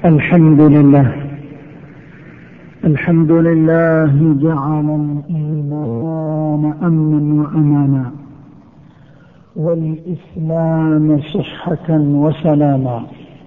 الحمد لله جعل الإيمان أمنا وأمانا، والإسلام صحة وسلاما،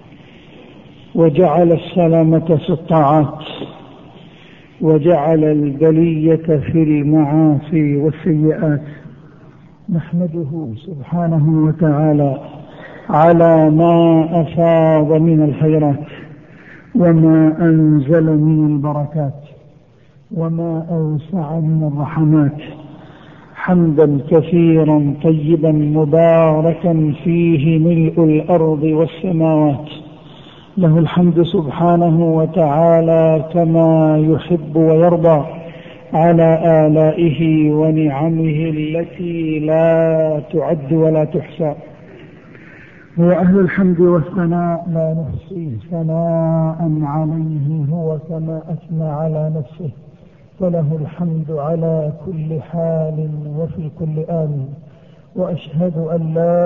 وجعل السلامة في الطاعات، وجعل البلية في المعاصي والسيئات. نحمده سبحانه وتعالى على ما أفاض من الخيرات، وما أنزل من البركات، وما أوسع من الرحمات، حمدا كثيرا طيبا مباركا فيه ملء الأرض والسماوات. له الحمد سبحانه وتعالى كما يحب ويرضى على آلائه ونعمه التي لا تعد ولا تحصى. هو أهل الحمد والثناء، لا نحصي ثناء عليه هو كما أثنى على نفسه، فله الحمد على كل حال وفي كل آن. وأشهد أن لا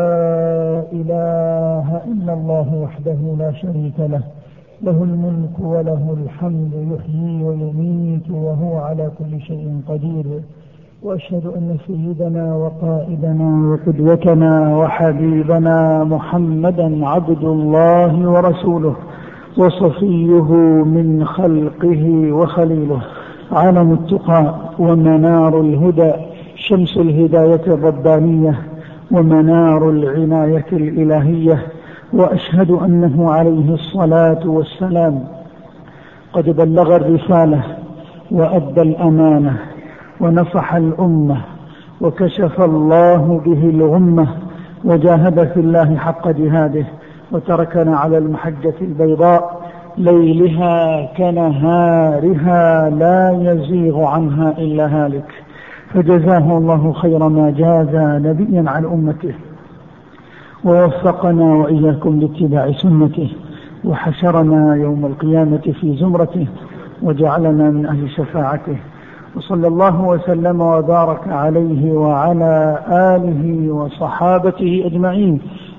إله إلا الله وحده لا شريك له، له الملك وله الحمد، يحيي ويميت وهو على كل شيء قدير. وأشهد أن سيدنا وقائدنا وقدوتنا وحبيبنا محمدا عبد الله ورسوله، وصفيه من خلقه وخليله، علم التقى ومنار الهدى، شمس الهداية الربانية ومنار العناية الإلهية. وأشهد أنه عليه الصلاة والسلام قد بلغ الرسالة وأدى الأمانة ونصح الأمة، وكشف الله به الغمة، وجاهد في الله حق جهاده، وتركنا على المحجة البيضاء ليلها كنهارها لا يزيغ عنها إلا هالك. فجزاه الله خير ما جازى نبيا عن أمته، ووفقنا وإياكم لاتباع سنته، وحشرنا يوم القيامة في زمرته، وجعلنا من أهل شفاعته. وصلى الله وسلم وبارك عليه وعلى آله وصحابته أجمعين،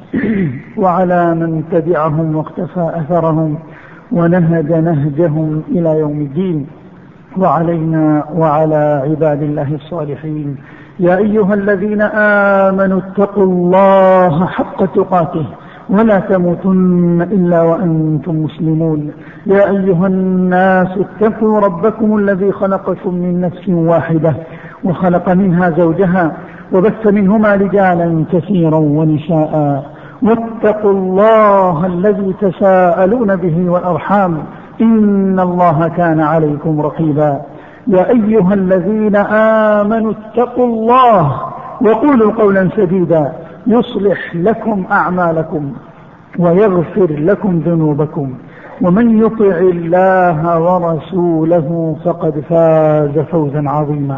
وعلى من تبعهم واقتفى أثرهم ونهج نهجهم إلى يوم الدين، وعلينا وعلى عباد الله الصالحين. يا أيها الذين آمنوا اتقوا الله حق تقاته ولا تموتن إلا وأنتم مسلمون. يا أيها الناس اتقوا ربكم الذي خلقكم من نفس واحدة، وخلق منها زوجها، وبث منهما رجالا كثيرا ونساء، واتقوا الله الذي تساءلون به والأرحام، إن الله كان عليكم رقيبا. يا أيها الذين آمنوا اتقوا الله وقولوا قولا سديدا يصلح لكم أعمالكم ويغفر لكم ذنوبكم، ومن يطع الله ورسوله فقد فاز فوزا عظيما.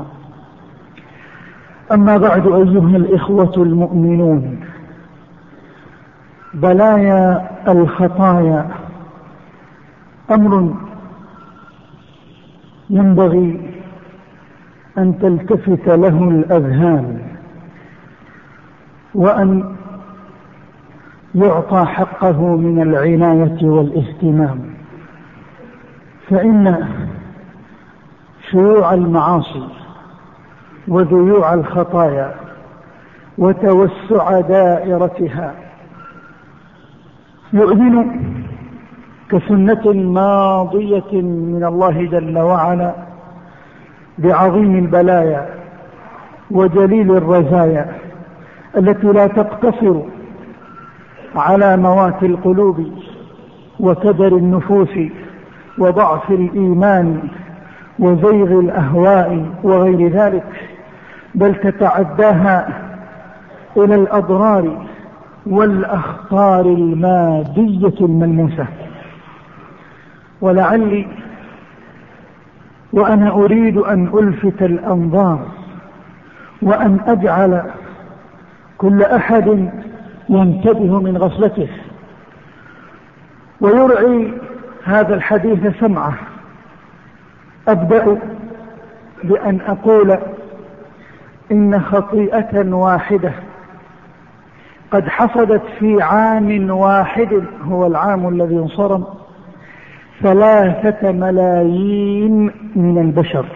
أما بعد، أيها الإخوة المؤمنون، بلايا الخطايا أمر ينبغي أن تلتفت له الأذهان، وأن يعطى حقه من العناية والاهتمام. فإن شيوع المعاصي وذيوع الخطايا وتوسع دائرتها يؤذن كسنة ماضية من الله جل وعلا بعظيم البلايا وجليل الرزايا التي لا تقتصر على موات القلوب وكدر النفوس وضعف الإيمان وزيغ الأهواء وغير ذلك، بل تتعداها إلى الأضرار والأخطار المادية الملموسة. ولعلي وأنا أريد أن ألفت الأنظار وأن أجعل كل أحد ينتبه من غفلته ويرعي هذا الحديث سمعه، أبدأ بأن أقول إن خطيئة واحدة قد حصدت في عام واحد، هو العام الذي انصرم، 3 ملايين من البشر.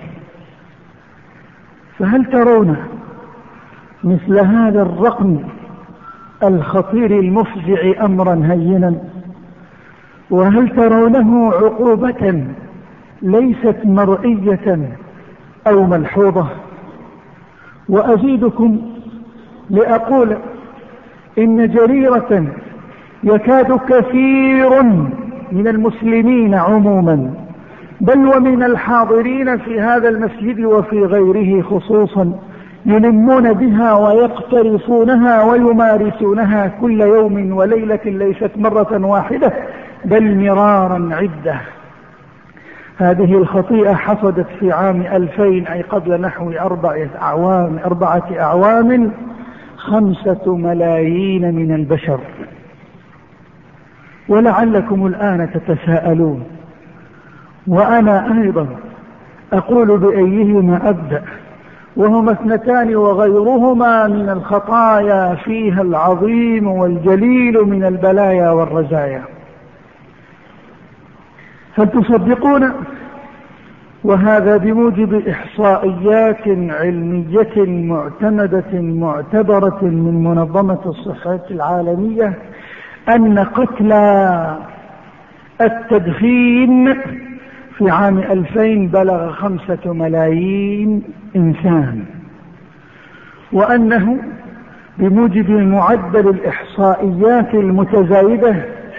فهل ترون مثل هذا الرقم الخطير المفزع أمرا هينا؟ وهل ترونه عقوبة ليست مرئية أو ملحوظة؟ وأزيدكم لأقول إن جريرة يكاد كثير من المسلمين عموما بل ومن الحاضرين في هذا المسجد وفي غيره خصوصا يلمون بها ويقترفونها ويمارسونها كل يوم وليلة، ليست مرة واحدة بل مرارا عدة. هذه الخطيئة حصدت في عام 2000 أي قبل نحو 4 أعوام 5 ملايين من البشر. ولعلكم الآن تتساءلون، وأنا أيضا أقول بأيهما أبدأ، وهما 2 وغيرهما من الخطايا فيها العظيم والجليل من البلايا والرزايا. هل تصدقون؟ وهذا بموجب إحصائيات علمية معتمدة معتبرة من منظمة الصحة العالمية أن قتلى التدخين في عام 2000 بلغ 5 ملايين إنسان، وأنه بموجب معدل الإحصائيات المتزايدة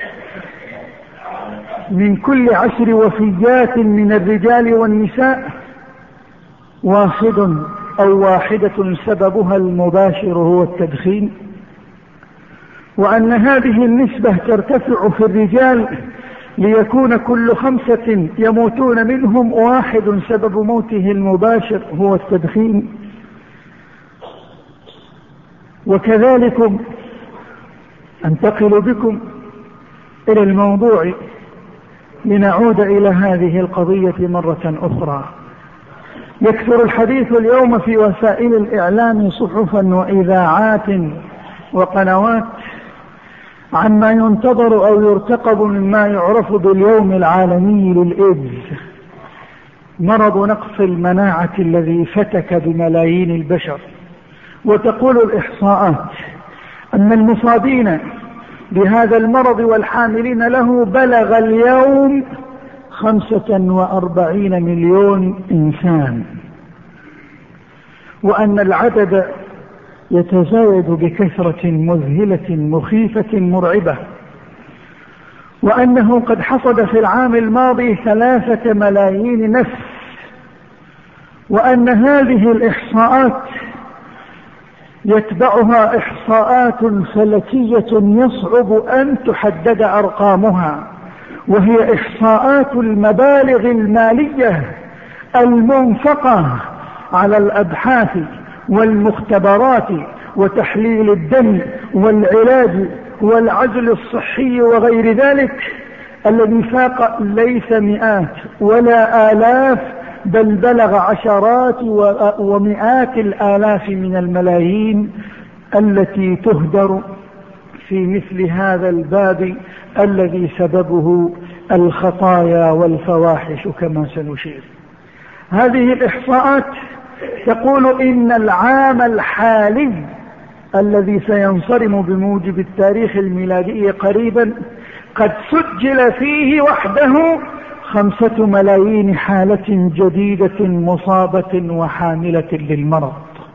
من كل 10 وفيات من الرجال والنساء 1 أو 1 سببها المباشر هو التدخين، وأن هذه النسبة ترتفع في الرجال ليكون كل 5 يموتون منهم 1 سبب موته المباشر هو التدخين. وكذلك أنتقل بكم إلى الموضوع لنعود إلى هذه القضية مرة أخرى. يكثر الحديث اليوم في وسائل الإعلام صحفا وإذاعات وقنوات عما ينتظر أو يرتقب مما يعرف باليوم العالمي للإيدز، مرض نقص المناعة الذي فتك بملايين البشر. وتقول الإحصاءات أن المصابين بهذا المرض والحاملين له بلغ اليوم 45 مليون إنسان، وأن العدد يتزايد بكثرة مذهلة مخيفة مرعبة، وأنه قد حصد في العام الماضي 3 ملايين نفس، وأن هذه الإحصاءات يتبعها إحصاءات فلكية يصعب أن تحدد أرقامها، وهي إحصاءات المبالغ المالية المنفقة على الأبحاث والمختبرات وتحليل الدم والعلاج والعزل الصحي وغير ذلك، الذي فاق ليس مئات ولا آلاف بل بلغ عشرات ومئات الآلاف من الملايين التي تهدر في مثل هذا الباب الذي سببه الخطايا والفواحش كما سنشير. هذه الإحصاءات تقول إن العام الحالي الذي سينصرم بموجب التاريخ الميلادي قريبا قد سجل فيه وحده 5 ملايين حالة جديدة مصابة وحاملة للمرض.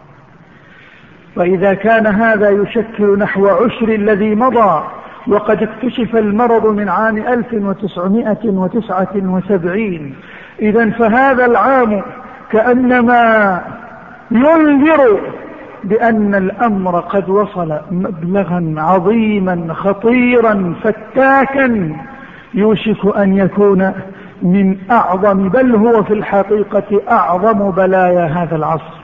وإذا كان هذا يشكل نحو 10 الذي مضى، وقد اكتشف المرض من عام 1979، إذن فهذا العام كأنما ينذر بأن الأمر قد وصل مبلغا عظيما خطيرا فتاكا يوشك أن يكون من أعظم بل هو في الحقيقة أعظم بلايا هذا العصر.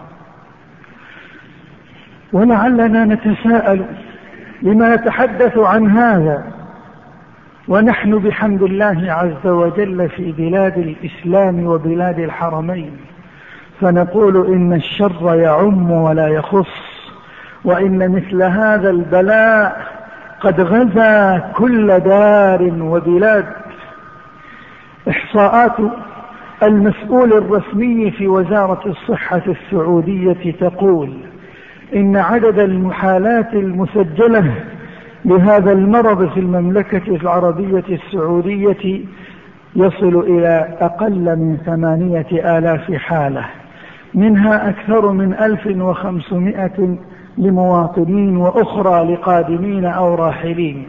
ولعلنا نتساءل لما نتحدث عن هذا ونحن بحمد الله عز وجل في بلاد الإسلام وبلاد الحرمين، فنقول إن الشر يعم ولا يخص، وإن مثل هذا البلاء قد غزا كل دار وبلاد. إحصاءات المسؤول الرسمي في وزارة الصحة السعودية تقول إن عدد المحالات المسجلة لهذا المرض في المملكة العربية السعودية يصل إلى أقل من 8,000 حالة، منها أكثر من 1,500 لمواطنين وأخرى لقادمين أو راحلين.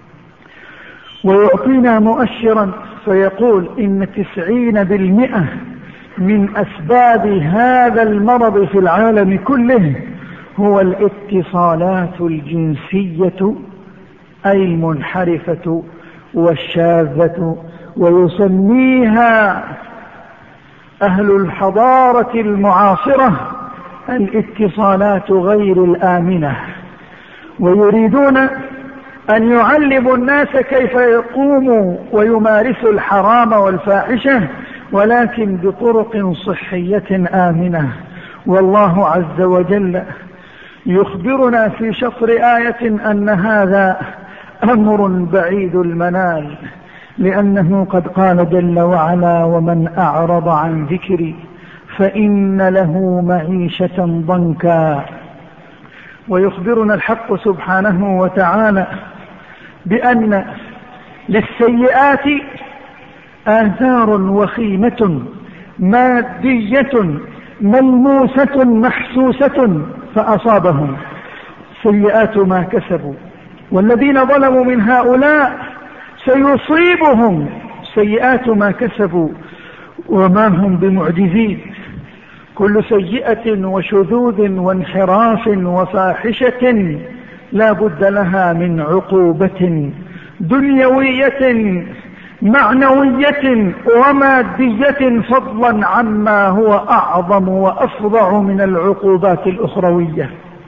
ويعطينا مؤشرا فيقول إن 90% من أسباب هذا المرض في العالم كله هو الاتصالات الجنسية أي المنحرفة والشاذة، ويسميها أهل الحضارة المعاصرة الاتصالات غير الآمنة، ويريدون أن يعلموا الناس كيف يقوموا ويمارسوا الحرام والفاحشة ولكن بطرق صحية آمنة. والله عز وجل يخبرنا في شطر آية أن هذا أمر بعيد المنال، لأنه قد قال جل وعلا: ومن أعرض عن ذكري فإن له معيشة ضنكا. ويخبرنا الحق سبحانه وتعالى بأن للسيئات آثار وخيمة مادية ملموسة محسوسة فأصابهم سيئات ما كسبوا، والذين ظلموا من هؤلاء سيصيبهم سيئات ما كسبوا وما هم بمعجزين. كل سيئة وشذوذ وانحراف وفاحشة لا بد لها من عقوبة دنيوية معنوية ومادية، فضلا عما هو أعظم وأفظع من العقوبات الأخروية.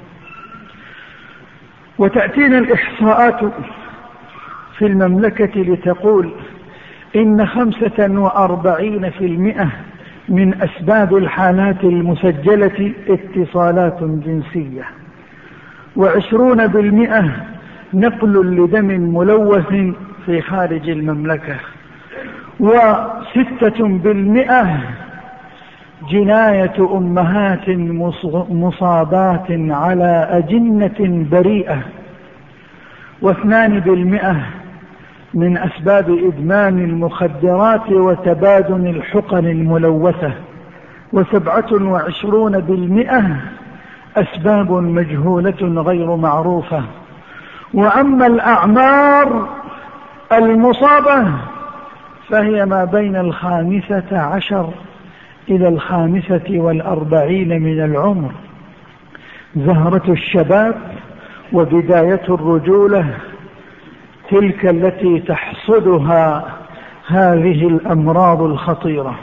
وتأتينا الإحصاءات في المملكة لتقول إن 45% من أسباب الحالات المسجلة اتصالات جنسية، و20% نقل لدم ملوث في خارج المملكة، و6% جناية أمهات مصابات على أجنة بريئة، و2% من أسباب إدمان المخدرات وتبادل الحقن الملوثة، و27% أسباب مجهولة غير معروفة. وأما الأعمار المصابة فهي ما بين 15 إلى 45 من العمر، زهرة الشباب وبداية الرجولة، تلك التي تحصدها هذه الأمراض الخطيرة.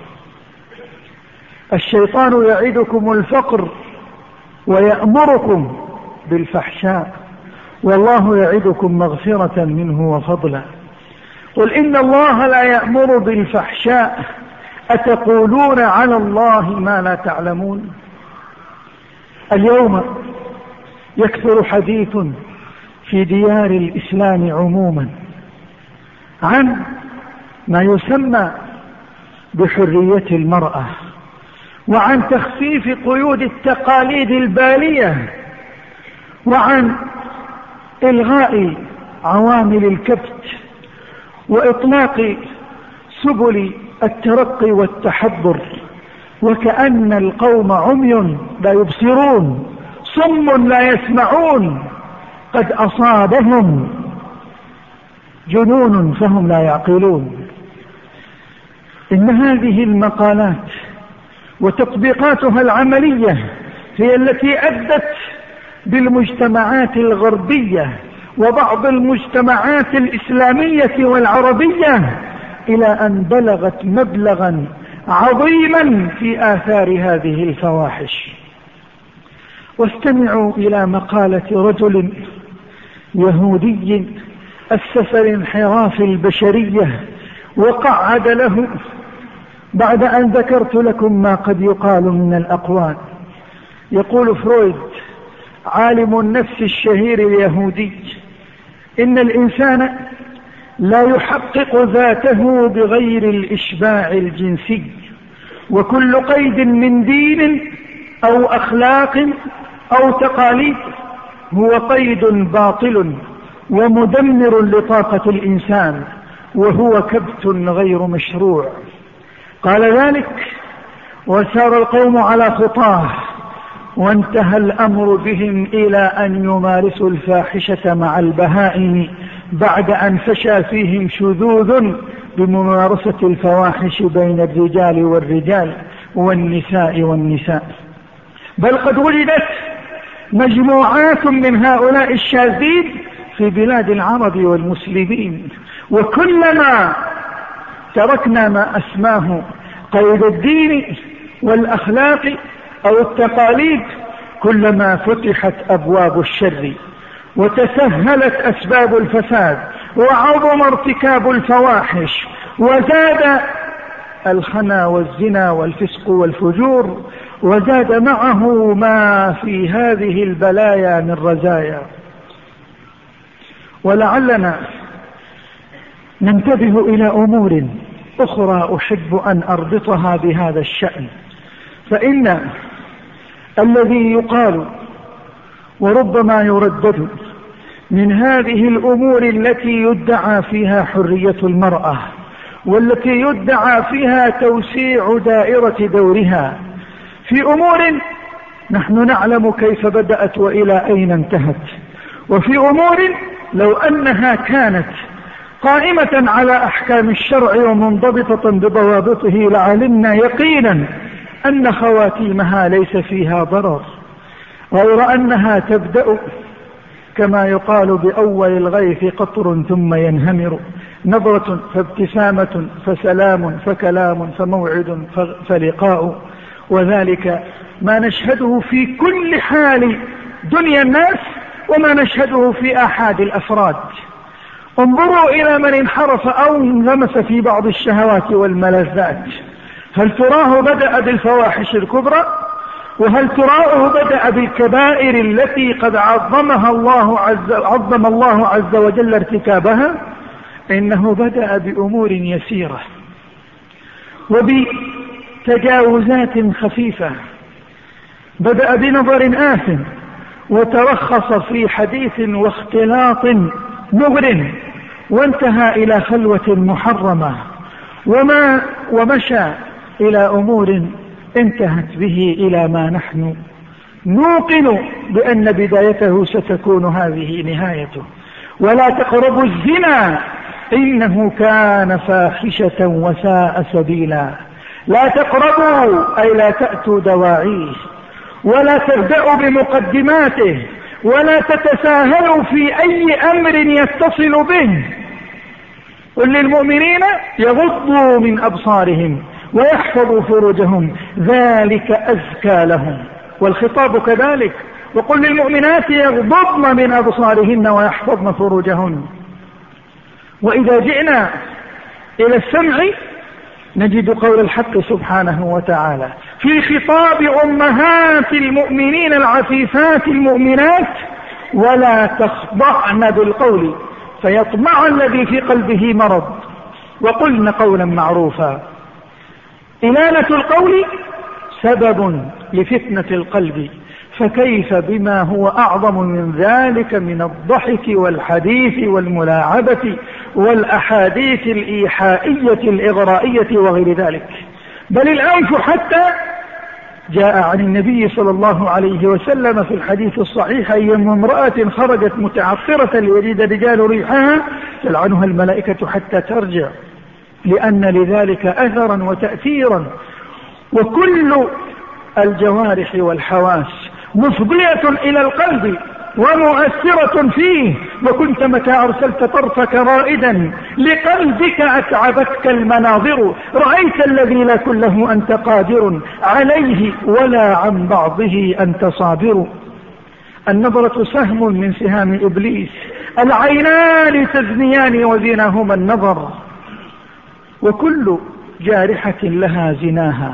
الشيطان يعدكم الفقر ويأمركم بالفحشاء، والله يعدكم مغفرة منه وفضلا. قل إن الله لا يأمر بالفحشاء أتقولون على الله ما لا تعلمون. اليوم يكثر حديث في ديار الإسلام عموما عن ما يسمى بحرية المرأة، وعن تخفيف قيود التقاليد البالية، وعن إلغاء عوامل الكبت وإطلاق سبل الترقي والتحضر، وكأن القوم عمي لا يبصرون صم لا يسمعون، قد أصابهم جنون فهم لا يعقلون. إن هذه المقالات وتطبيقاتها العملية هي التي أدت بالمجتمعات الغربية وبعض المجتمعات الإسلامية والعربية إلى أن بلغت مبلغا عظيما في آثار هذه الفواحش. واستمعوا إلى مقالة رجل يهودي أسس لانحراف البشرية وقعد له بعد أن ذكرت لكم ما قد يقال من الأقوال. يقول فرويد عالم النفس الشهير اليهودي: إن الإنسان لا يحقق ذاته بغير الإشباع الجنسي، وكل قيد من دين أو أخلاق أو تقاليد هو قيد باطل ومدمر لطاقة الإنسان، وهو كبت غير مشروع. قال ذلك وسار القوم على خطاه، وانتهى الأمر بهم إلى أن يمارسوا الفاحشة مع البهائم بعد أن فشى فيهم شذوذ بممارسة الفواحش بين الرجال والرجال والنساء والنساء. بل قد وجدت مجموعات من هؤلاء الشاذين في بلاد العرب والمسلمين، وكلما تركنا ما أسماه قيد الدين والأخلاق أو التقاليد كلما فتحت أبواب الشر وتسهلت أسباب الفساد وعظم ارتكاب الفواحش وزاد الخنا والزنا والفسق والفجور، وزاد معه ما في هذه البلايا من رزايا. ولعلنا ننتبه إلى أمور أخرى أحب أن أربطها بهذا الشأن، فإن الذي يقال وربما يردد من هذه الأمور التي يدعى فيها حرية المرأة والتي يدعى فيها توسيع دائرة دورها في أمور نحن نعلم كيف بدأت وإلى أين انتهت، وفي أمور لو أنها كانت قائمة على أحكام الشرع ومنضبطة بضوابطه لعلمنا يقينا أن خواتيمها ليس فيها ضرر، غير أنها تبدأ كما يقال بأول الغيث قطر ثم ينهمر، نظرة فابتسامة فسلام فكلام فموعد فلقاء، وذلك ما نشهده في كل حال دنيا الناس وما نشهده في آحاد الأفراد. انظروا إلى من انحرف أو انغمس في بعض الشهوات والملذات، هل تراه بدأ بالفواحش الكبرى؟ وهل تراه بدأ بالكبائر التي قد عظم الله عز وجل ارتكابها؟ إنه بدأ بأمور يسيرة وبتجاوزات خفيفة، بدأ بنظر آثم وترخص في حديث واختلاط مغر، وانتهى إلى خلوة محرمة ومشى إلى أمور انتهت به إلى ما نحن نوقن بأن بدايته ستكون هذه نهايته. ولا تقربوا الزنا إنه كان فاحشة وساء سبيلا. لا تقربوا أي لا تأتوا دواعيه، ولا تبدأوا بمقدماته، ولا تتساهلوا في أي أمر يتصل به. قل للمؤمنين يغضوا من أبصارهم ويحفظوا فروجهم ذلك أزكى لهم، والخطاب كذلك، وقل للمؤمنات يغضضن من أبصارهن ويحفظن فروجهن. وإذا جئنا إلى السمع نجد قول الحق سبحانه وتعالى في خطاب أمهات المؤمنين العفيفات المؤمنات: ولا تخضعن بالقول فيطمع الذي في قلبه مرض وقلن قولا معروفا. إلانة القول سبب لفتنة القلب، فكيف بما هو أعظم من ذلك من الضحك والحديث والملاعبة والأحاديث الإيحائية الإغرائية وغير ذلك. بل الأنف حتى جاء عن النبي صلى الله عليه وسلم في الحديث الصحيح: أيما امرأة خرجت متعطرة ليجد الرجال ريحها تلعنها الملائكة حتى ترجع، لأن لذلك أثرا وتأثيرا. وكل الجوارح والحواس مفضية إلى القلب ومؤثرة فيه، وكنت متى أرسلت طرفك رائدا لقلبك أتعبتك المناظر، رأيت الذي لا كله أنت قادر عليه ولا عن بعضه أنت صابر. النظرة سهم من سهام إبليس، العينان تزنيان وزناهما النظر، وكل جارحة لها زناها.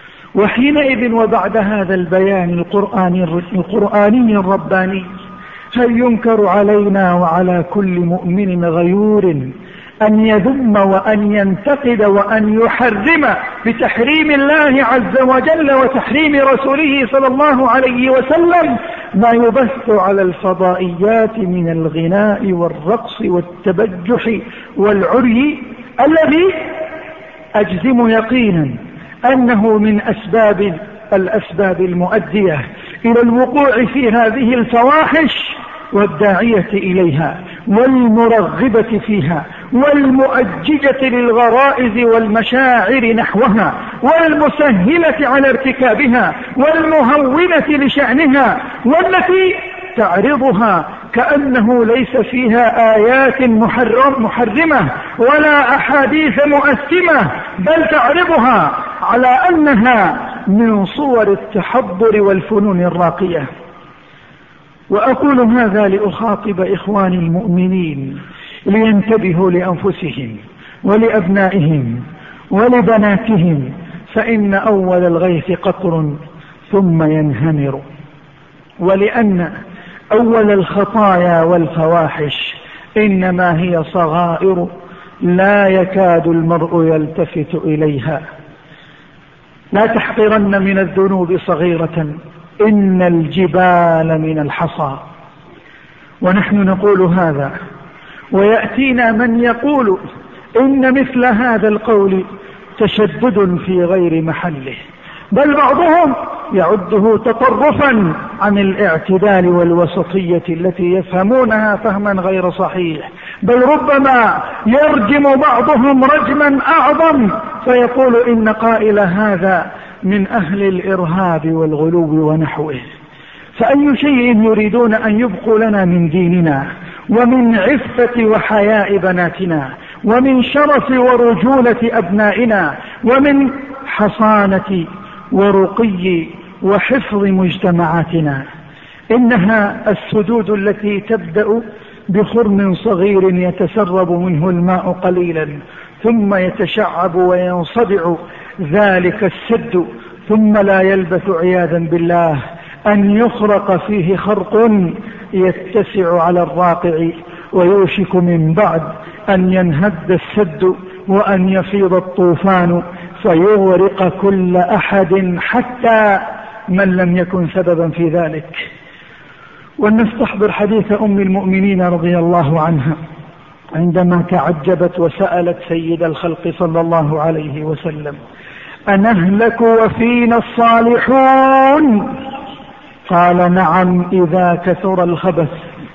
وحينئذ وبعد هذا البيان القرآني الرباني هل ينكر علينا وعلى كل مؤمن غيور أن يذم وأن ينتقد وأن يحرم بتحريم الله عز وجل وتحريم رسوله صلى الله عليه وسلم ما يبث على الفضائيات من الغناء والرقص والتبجح والعري الذي أجزم يقينا أنه من الأسباب المؤدية إلى الوقوع في هذه الفواحش والداعية إليها والمرغبة فيها والمؤججة للغرائز والمشاعر نحوها والمسهلة على ارتكابها والمهونة لشأنها، والتي تعرضها كأنه ليس فيها آيات محرمة ولا أحاديث مؤثمة، بل تعرضها على أنها من صور التحضر والفنون الراقية. وأقول هذا لأخاطب إخواني المؤمنين لينتبهوا لأنفسهم ولأبنائهم ولبناتهم، فإن أول الغيث قطر ثم ينهمر، ولأن أول الخطايا والفواحش إنما هي صغائر لا يكاد المرء يلتفت إليها. لا تحقرن من الذنوب صغيرة إن الجبال من الحصى. ونحن نقول هذا ويأتينا من يقول إن مثل هذا القول تشدد في غير محله، بل بعضهم يعده تطرفا عن الاعتدال والوسطية التي يفهمونها فهما غير صحيح، بل ربما يرجم بعضهم رجما أعظم فيقول إن قائل هذا من أهل الإرهاب والغلو ونحوه. فأي شيء يريدون أن يبقوا لنا من ديننا ومن عفة وحياء بناتنا ومن شرف ورجولة أبنائنا ومن حصانة ورقي وحفظ مجتمعاتنا؟ إنها السدود التي تبدأ بخرم صغير يتسرب منه الماء قليلا ثم يتشعب وينصدع ذلك السد، ثم لا يلبث عياذا بالله أن يخرق فيه خرق يتسع على الراقع، ويوشك من بعد أن ينهد السد وأن يفيض الطوفان فيغرق كل أحد حتى من لم يكن سببا في ذلك. ولنستحضر حديث أم المؤمنين رضي الله عنها عندما تعجبت وسألت سيد الخلق صلى الله عليه وسلم: أنهلك وفينا الصالحون؟ قال: نعم إذا كثر الخبث.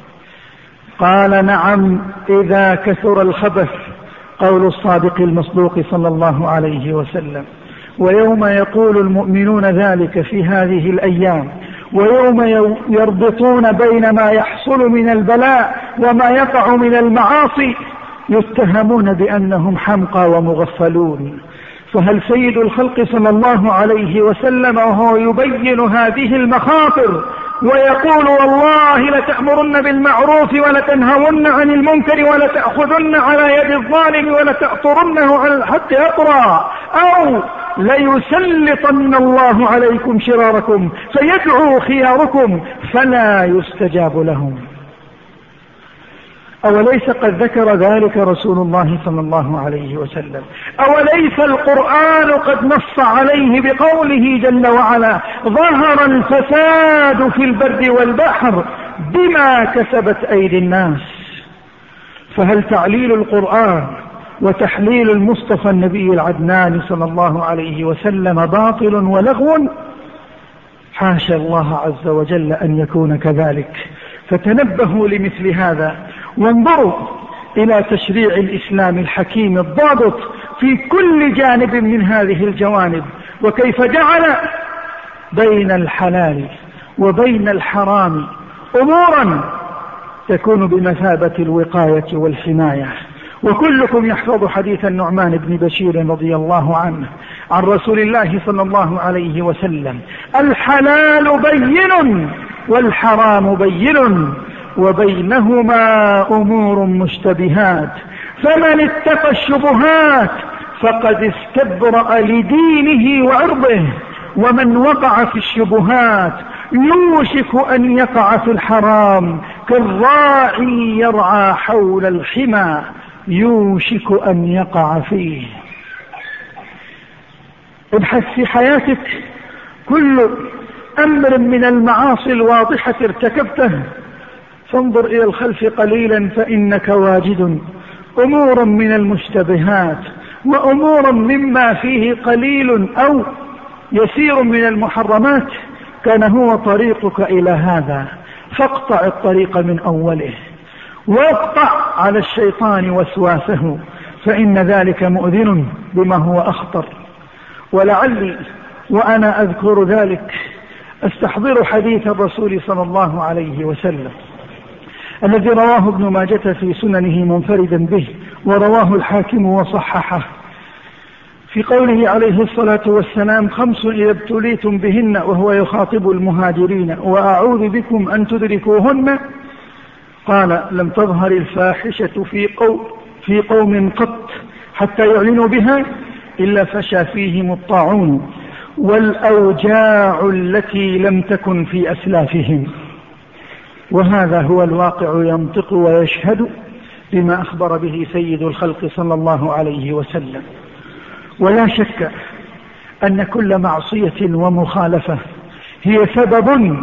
قال: نعم إذا كثر الخبث، قول الصادق المصدوق صلى الله عليه وسلم. ويوم يقول المؤمنون ذلك في هذه الأيام، ويوم يربطون بين ما يحصل من البلاء وما يقع من المعاصي، يتهمون بأنهم حمقى ومغفلون. فهل سيد الخلق صلى الله عليه وسلم وهو يبين هذه المخاطر ويقول: والله لتأمرن بالمعروف ولتنهون عن المنكر ولتأخذن على يد الظالم ولتأطرنه على الحق أطرا، أو ليسلطن الله عليكم شراركم فيدعو خياركم فلا يستجاب لهم؟ أوليس قد ذكر ذلك رسول الله صلى الله عليه وسلم؟ أوليس القرآن قد نص عليه بقوله جل وعلا: ظهر الفساد في البر والبحر بما كسبت أيدي الناس؟ فهل تعليل القرآن وتحليل المصطفى النبي العدنان صلى الله عليه وسلم باطل ولغو؟ حاشا الله عز وجل أن يكون كذلك. فتنبهوا لمثل هذا، وانظروا إلى تشريع الإسلام الحكيم الضابط في كل جانب من هذه الجوانب، وكيف جعل بين الحلال وبين الحرام أمورا تكون بمثابة الوقاية والحماية. وكلكم يحفظ حديث النعمان بن بشير رضي الله عنه عن رسول الله صلى الله عليه وسلم: الحلال بين والحرام بين وبينهما أمور مشتبهات، فمن اتقى الشبهات فقد استبرأ لدينه وعرضه، ومن وقع في الشبهات يوشك أن يقع في الحرام كالراعي يرعى حول الحمى يوشك أن يقع فيه. ابحث في حياتك كل أمر من المعاصي الواضحة ارتكبته، فانظر إلى الخلف قليلا فإنك واجد أمورا من المشتبهات وأمورا مما فيه قليل أو يسير من المحرمات كان هو طريقك إلى هذا، فاقطع الطريق من أوله واقطع على الشيطان وسواسه، فإن ذلك مؤذن بما هو أخطر. ولعلي وأنا أذكر ذلك أستحضر حديث الرسول صلى الله عليه وسلم الذي رواه ابن ماجة في سننه منفردا به، ورواه الحاكم وصححه، في قوله عليه الصلاة والسلام: 5 إذا ابتليتم بهن، وهو يخاطب المهاجرين: وأعوذ بكم أن تدركوهن. قال: لم تظهر الفاحشة في قوم قط حتى يعلنوا بها إلا فشى فيهم الطاعون والأوجاع التي لم تكن في أسلافهم. وهذا هو الواقع ينطق ويشهد بما أخبر به سيد الخلق صلى الله عليه وسلم. ولا شك أن كل معصية ومخالفة هي سبب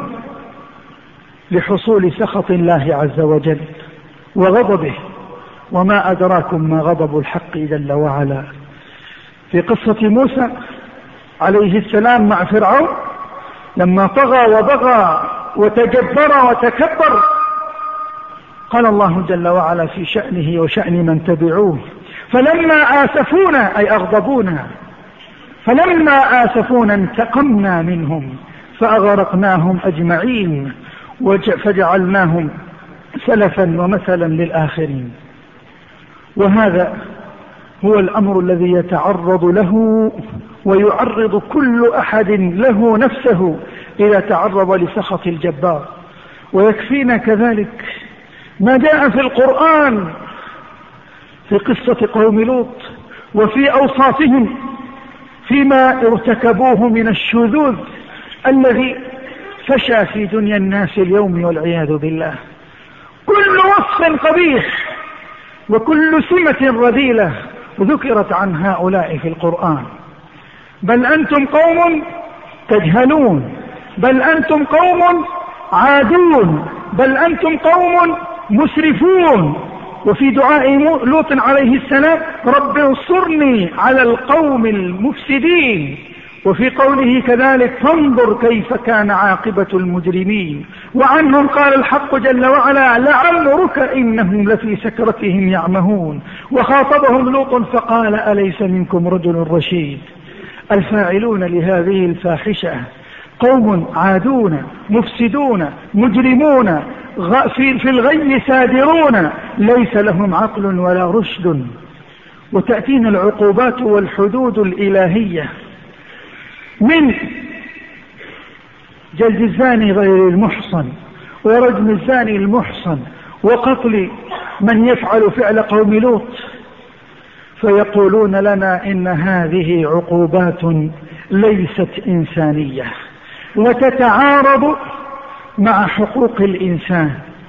لحصول سخط الله عز وجل وغضبه، وما أدراكم ما غضب الحق جل وعلا. في قصة موسى عليه السلام مع فرعون لما طغى وبغى وتجبر وتكبر، قال الله جل وعلا في شأنه وشأن من تبعوه: فلما آسفونا، أي أغضبونا، فلما آسفونا انتقمنا منهم فأغرقناهم أجمعين فجعلناهم سلفا ومثلا للآخرين. وهذا هو الأمر الذي يتعرض له ويعرض كل أحد له نفسه إذا تعرض لسخط الجبار. ويكفينا كذلك ما جاء في القرآن في قصة قوم لوط وفي أوصافهم فيما ارتكبوه من الشذوذ الذي فشى في دنيا الناس اليوم والعياذ بالله. كل وصف قبيح وكل سمة رذيلة ذكرت عن هؤلاء في القرآن. بل أنتم قوم تجهلون، بل أنتم قوم عادون، بل أنتم قوم مسرفون. وفي دعاء لوط عليه السلام: رب انصرني على القوم المفسدين. وفي قوله كذلك: فانظر كيف كان عاقبة المجرمين. وعنهم قال الحق جل وعلا: لعمرك إنهم لفي سكرتهم يعمهون. وخاطبهم لوط فقال: أليس منكم رجل رشيد. الفاعلون لهذه الفاحشة قوم عادون مفسدون مجرمون في الغي سادرون، ليس لهم عقل ولا رشد. وتأتينا العقوبات والحدود الإلهية من جلد الزاني غير المحصن، ورجم الزاني المحصن، وقتل من يفعل فعل قوم لوط، فيقولون لنا إن هذه عقوبات ليست إنسانية وتتعارض مع حقوق الإنسان،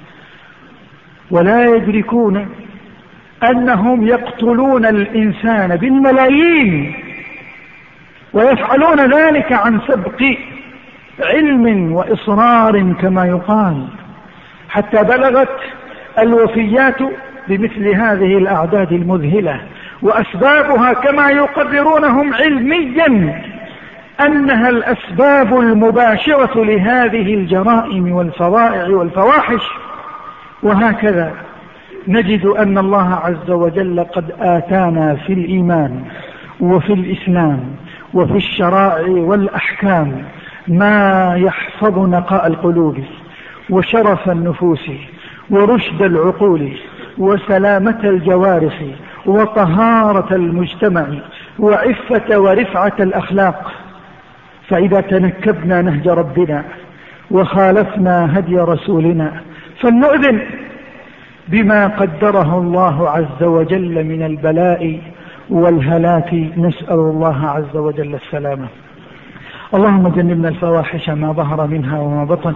ولا يدركون أنهم يقتلون الإنسان بالملايين ويفعلون ذلك عن سبق علم وإصرار كما يقال، حتى بلغت الوفيات بمثل هذه الأعداد المذهلة. وأسبابها كما يقررونهم علميا أنها الأسباب المباشرة لهذه الجرائم والفظائع والفواحش. وهكذا نجد أن الله عز وجل قد آتانا في الإيمان وفي الإسلام وفي الشرائع والأحكام ما يحفظ نقاء القلوب وشرف النفوس ورشد العقول وسلامة الجوارح وطهارة المجتمع وعفة ورفعة الأخلاق. فإذا تنكبنا نهج ربنا وخالفنا هدي رسولنا فلنؤذن بما قدره الله عز وجل من البلاء والهلاك. نسأل الله عز وجل السلامة. اللهم جنبنا الفواحش ما ظهر منها وما بطن،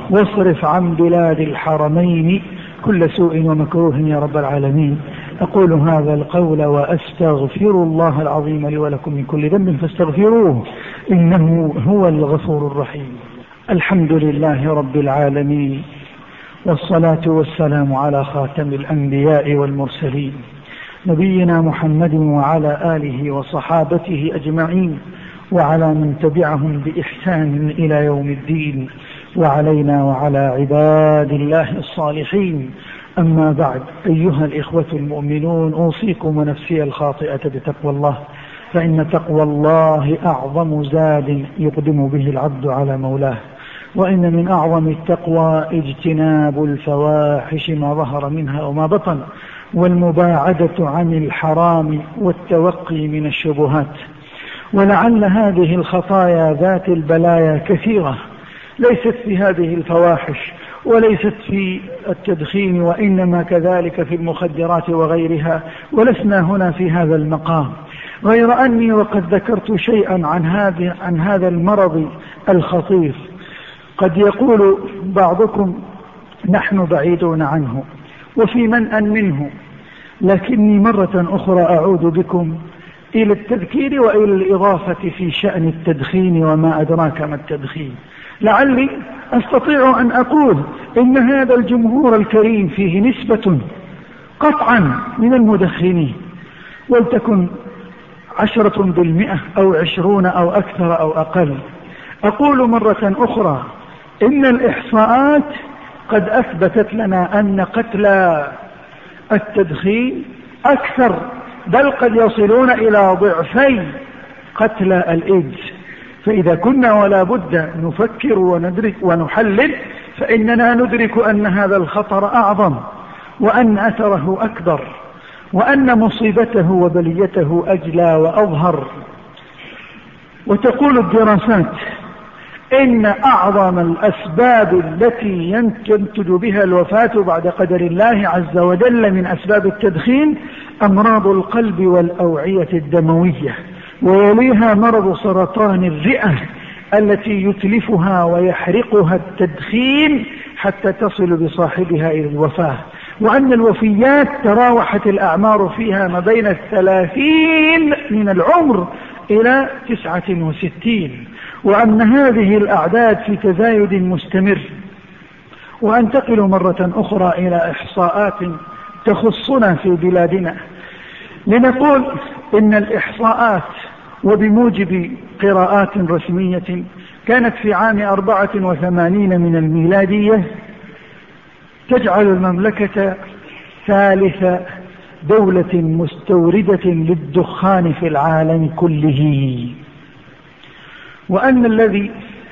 واصرف عن بلاد الحرمين كل سوء ومكروه يا رب العالمين. أقول هذا القول وأستغفر الله العظيم لي ولكم من كل ذنب فاستغفروه إنه هو الغفور الرحيم. الحمد لله رب العالمين، والصلاة والسلام على خاتم الأنبياء والمرسلين نبينا محمد وعلى آله وصحابته أجمعين، وعلى من تبعهم بإحسان إلى يوم الدين، وعلينا وعلى عباد الله الصالحين. أما بعد، أيها الإخوة المؤمنون، أوصيكم ونفسي الخاطئة بتقوى الله، فإن تقوى الله أعظم زاد يقدم به العبد على مولاه، وإن من أعظم التقوى اجتناب الفواحش ما ظهر منها وما بطن، والمباعدة عن الحرام والتوقي من الشبهات. ولعل هذه الخطايا ذات البلايا كثيرة، ليست في هذه الفواحش وليست في التدخين، وإنما كذلك في المخدرات وغيرها، ولسنا هنا في هذا المقام، غير أني وقد ذكرت شيئا عن هذا المرض الخطير. قد يقول بعضكم نحن بعيدون عنه وفي منأ منه، لكني مرة أخرى أعود بكم إلى التذكير وإلى الإضافة في شأن التدخين وما أدراك ما التدخين. لعلي أستطيع أن أقول إن هذا الجمهور الكريم فيه نسبة قطعا من المدخنين، ولتكن 10% أو 20 أو أكثر أو أقل. أقول مرة أخرى إن الإحصاءات قد أثبتت لنا أن قتل التدخين أكثر، بل قد يصلون إلى ضعفي قتل الإيدز. فإذا كنا ولا بد نفكر وندرك ونحلل، فإننا ندرك أن هذا الخطر أعظم، وأن أثره أكبر، وأن مصيبته وبليته أجلى وأظهر. وتقول الدراسات إن أعظم الأسباب التي ينتج بها الوفاة بعد قدر الله عز وجل من أسباب التدخين أمراض القلب والأوعية الدموية، ويليها مرض سرطان الرئة التي يتلفها ويحرقها التدخين حتى تصل بصاحبها إلى الوفاة، وأن الوفيات تراوحت الأعمار فيها ما بين 30 من العمر إلى 69، وأن هذه الأعداد في تزايد مستمر. وأنتقل مرة أخرى إلى إحصاءات تخصنا في بلادنا، لنقول إن الإحصاءات وبموجب قراءات رسمية كانت في عام 84 من الميلادية تجعل المملكة ثالث دولة مستوردة للدخان في العالم كله، وأن الذي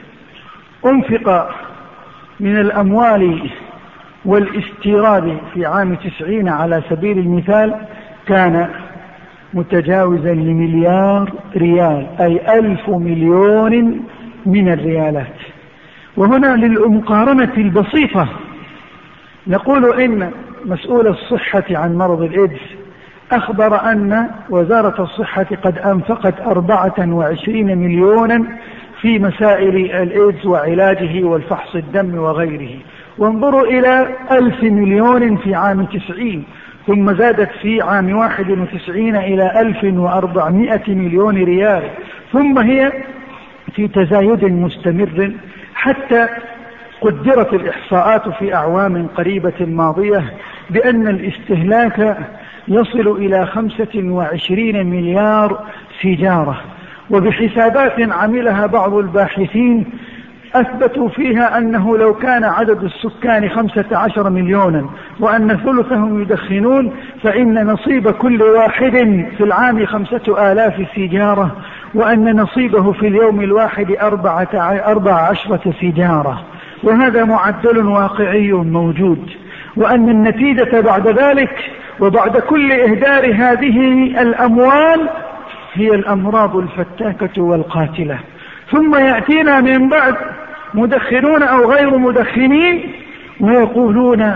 أنفق من الأموال والاستيراد في عام 90 على سبيل المثال كان متجاوزا لمليار ريال، أي 1000 مليون من الريالات. وهنا للمقارنة البسيطة نقول إن مسؤول الصحة عن مرض الإيدز أخبر أن وزارة الصحة قد أنفقت 24 مليونا في مسائل الإيدز وعلاجه والفحص الدم وغيره، وانظروا إلى 1000 مليون في عام 90، ثم زادت في عام 91 إلى 1400 مليون ريال، ثم هي في تزايد مستمر حتى قدرت الإحصاءات في أعوام قريبة ماضية بأن الاستهلاك يصل إلى 25 مليار سيجارة. وبحسابات عملها بعض الباحثين أثبتوا فيها أنه لو كان عدد السكان 15 مليونا وأن ثلثهم يدخنون، فإن نصيب كل واحد في العام 5000 سيجارة، وأن نصيبه في اليوم الواحد 14 سيجارة، وهذا معدل واقعي موجود. وأن النتيجة بعد ذلك وبعد كل إهدار هذه الأموال هي الأمراض الفتاكة والقاتلة. ثم يأتينا من بعد مدخنون أو غير مدخنين ويقولون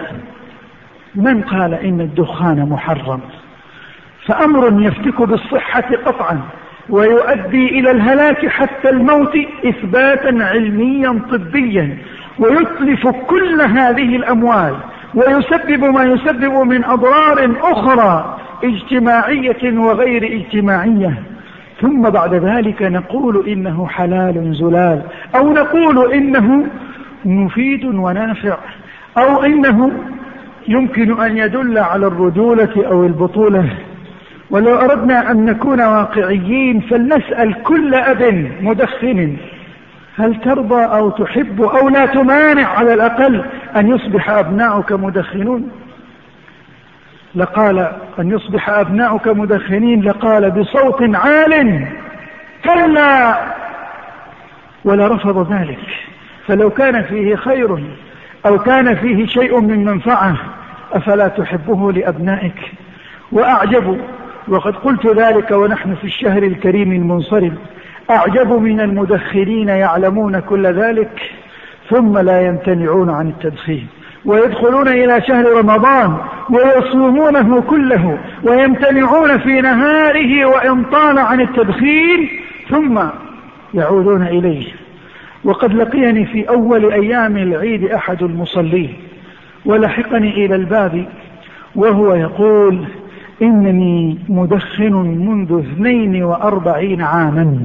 من قال إن الدخان محرم؟ فأمر يفتك بالصحة قطعا ويؤدي إلى الهلاك حتى الموت إثباتا علميا طبيا، ويتلف كل هذه الأموال ويسبب ما يسبب من أضرار أخرى اجتماعية وغير اجتماعية، ثم بعد ذلك نقول إنه حلال زلال، أو نقول إنه مفيد ونافع، أو إنه يمكن أن يدل على الرجولة أو البطولة. ولو أردنا أن نكون واقعيين فلنسأل كل أب مدخن: هل ترضى أو تحب أو لا تمانع على الأقل أن يصبح أبناؤك مدخنون؟ لقال أن يصبح أبناؤك مدخنين، لقال بصوت عال: كلا، ولا رفض ذلك. فلو كان فيه خير أو كان فيه شيء من منفعة أفلا تحبه لأبنائك؟ وأعجب، وقد قلت ذلك ونحن في الشهر الكريم المنصرم، أعجب من المدخنين يعلمون كل ذلك ثم لا يمتنعون عن التدخين، ويدخلون إلى شهر رمضان ويصومونه كله ويمتنعون في نهاره وإن طال عن التدخين ثم يعودون إليه. وقد لقيني في أول أيام العيد أحد المصلين ولحقني إلى الباب وهو يقول: إنني مدخن منذ 42 عاما،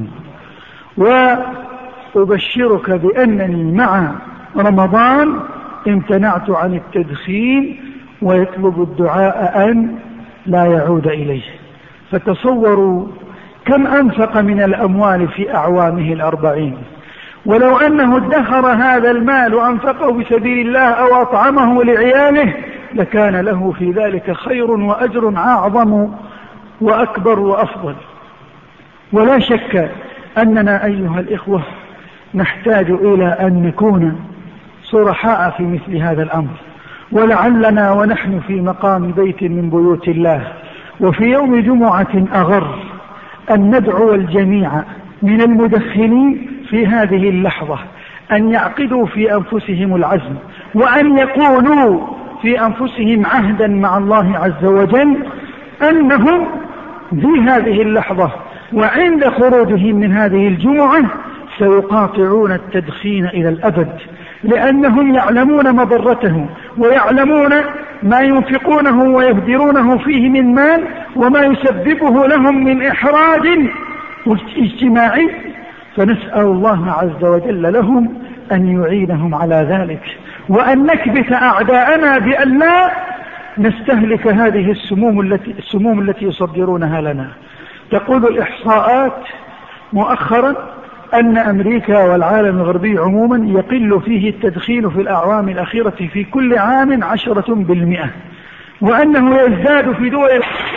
وأبشرك بأنني مع رمضان امتنعت عن التدخين، ويطلب الدعاء أن لا يعود إليه. فتصوروا كم أنفق من الأموال في أعوامه 40، ولو أنه ادخر هذا المال وأنفقه بسبيل الله أو أطعمه لعياله لكان له في ذلك خير وأجر أعظم وأكبر وأفضل. ولا شك أننا أيها الإخوة نحتاج إلى أن نكون صرحاء في مثل هذا الأمر، ولعلنا ونحن في مقام بيت من بيوت الله وفي يوم جمعة أغر أن ندعو الجميع من المدخنين في هذه اللحظة أن يعقدوا في أنفسهم العزم، وأن يقولوا في أنفسهم عهدا مع الله عز وجل أنهم في هذه اللحظة وعند خروجهم من هذه الجمعة سيقاطعون التدخين إلى الأبد، لأنهم يعلمون مضرته ويعلمون ما ينفقونه ويهدرونه فيه من مال وما يسببه لهم من إحراج اجتماعي. فنسأل الله عز وجل لهم أن يعينهم على ذلك، وأن نكبت أعداءنا بأن لا نستهلك هذه السموم التي يصدرونها لنا. تقول الإحصاءات مؤخرا أن أمريكا والعالم الغربي عموما يقل فيه التدخين في الأعوام الأخيرة في كل عام 10%، وأنه يزداد في دول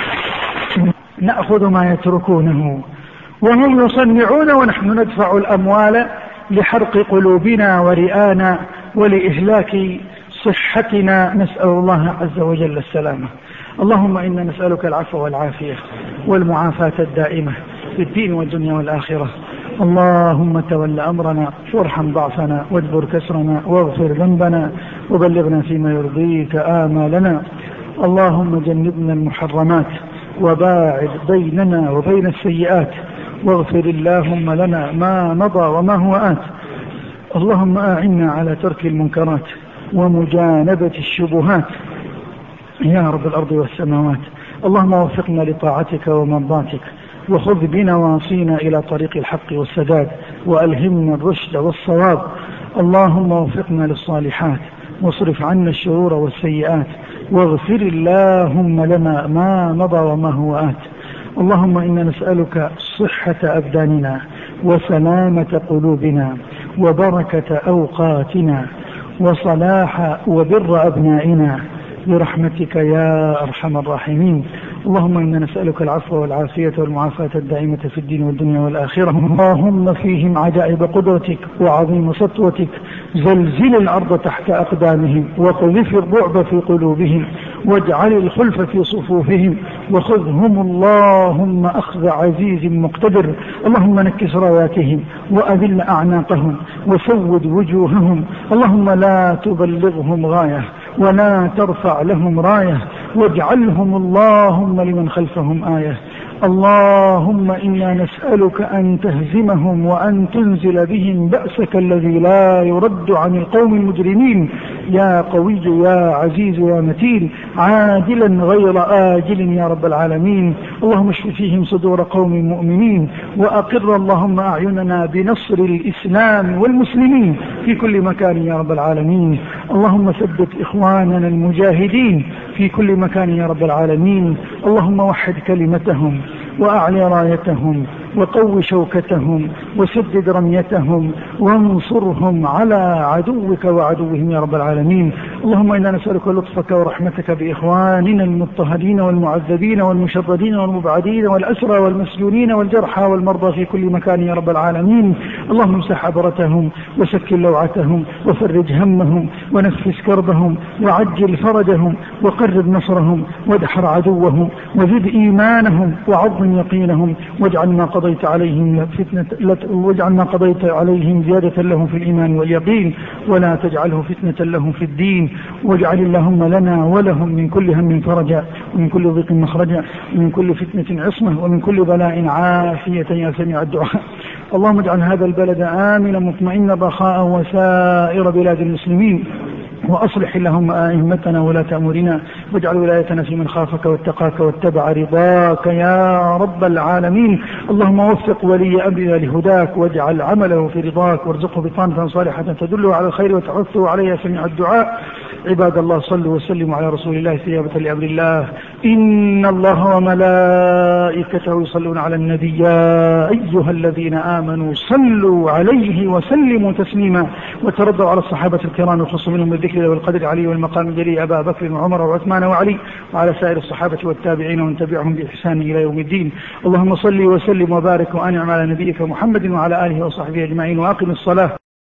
نأخذ ما يتركونه، وهم يصنعون ونحن ندفع الأموال لحرق قلوبنا ورئانا ولإهلاك صحتنا. نسأل الله عز وجل السلامة. اللهم إنا نسألك العفو والعافية والمعافاة الدائمة في الدين والدنيا والآخرة. اللهم تول أمرنا وارحم ضعفنا واجبر كسرنا واغفر ذنبنا وبلغنا فيما يرضيك آمالنا. اللهم جنبنا المحرمات وباعد بيننا وبين السيئات، واغفر اللهم لنا ما مضى وما هو آت. اللهم أعنا على ترك المنكرات ومجانبة الشبهات يا رب الأرض والسماوات. اللهم وفقنا لطاعتك ومرضاتك، وخذ بنواصينا إلى طريق الحق والسداد، وألهمنا الرشد والصواب. اللهم وفقنا للصالحات واصرف عنا الشرور والسيئات، واغفر اللهم لنا ما مضى وما هو آت. اللهم إنا نسألك صحة أبداننا وسلامة قلوبنا وبركة أوقاتنا وصلاح وبر أبنائنا برحمتك يا أرحم الراحمين. اللهم إنا نسألك العفو والعافية والمعافاة الدائمة في الدين والدنيا والآخرة. اللهم فيهم عجائب قدرتك وعظيم سطوتك، زلزل الأرض تحت أقدامهم وقذف الرعب في قلوبهم واجعل الخلف في صفوفهم، وخذهم اللهم أخذ عزيز مقتدر. اللهم نكس راياتهم وأذل أعناقهم وسود وجوههم. اللهم لا تبلغهم غاية ولا ترفع لهم راية، واجعلهم اللهم لمن خلفهم آية. اللهم إنا نسألك أن تهزمهم وأن تنزل بهم بأسك الذي لا يرد عن القوم المجرمين يا قوي يا عزيز يا متين عاجلا غير آجل يا رب العالمين. اللهم اشف فيهم صدور قوم مؤمنين وأقر اللهم أعيننا بنصر الإسلام والمسلمين في كل مكان يا رب العالمين. اللهم ثبت إخواننا المجاهدين في كل مكان يا رب العالمين. اللهم وحد كلمتهم وأعلي رايتهم وقو شوكتهم وسدد رميتهم وانصرهم على عدوك وعدوهم يا رب العالمين. اللهم إنا نسألك لطفك ورحمتك بإخواننا المضطهدين والمعذبين والمشردين والمبعدين والأسرى والمسجونين والجرحى والمرضى في كل مكان يا رب العالمين. اللهم امسح عبرتهم وسكن لوعتهم وفرج همهم ونفس كربهم وعجل فرجهم وقرب نصرهم وادحر عدوهم وزد إيمانهم وعظم يقينهم واجعل ما قضيت عليهم زيادة لهم في الإيمان واليقين ولا تجعله فتنة لهم في الدين. واجعل اللهم لنا ولهم من كل هم فرجا ومن كل ضيق مخرجا ومن كل فتنة عصمة ومن كل بلاء عافية يا سميع الدعاء. اللهم اجعل هذا البلد آمنا مطمئنا رخاء وسائر بلاد المسلمين وأصلح اللهم أئمتنا ولا تأمرنا واجعل ولايتنا في من خافك واتقاك واتبع رضاك يا رب العالمين. اللهم وفق ولي أمرنا لهداك واجعل عمله في رضاك وارزقه بطانة صالحة تدله على الخير وتحثه عليه سميع الدعاء. عباد الله صلوا وسلموا على رسول الله استجابة لأمر الله. إن الله وملائكته يصلون على النبي يا أيها الذين آمنوا صلوا عليه وسلموا تسليما. وترضوا على الصحابة الكرام الخصوص منهم بالذكر والقدر علي والمقام الجليل أبا بكر وعمر وعثمان وعلي وعلى سائر الصحابة والتابعين ومن تبعهم بإحسان إلى يوم الدين. اللهم صل وسلم وبارك وأنعم على نبيك محمد وعلى آله وصحبه أجمعين وأقم الصلاة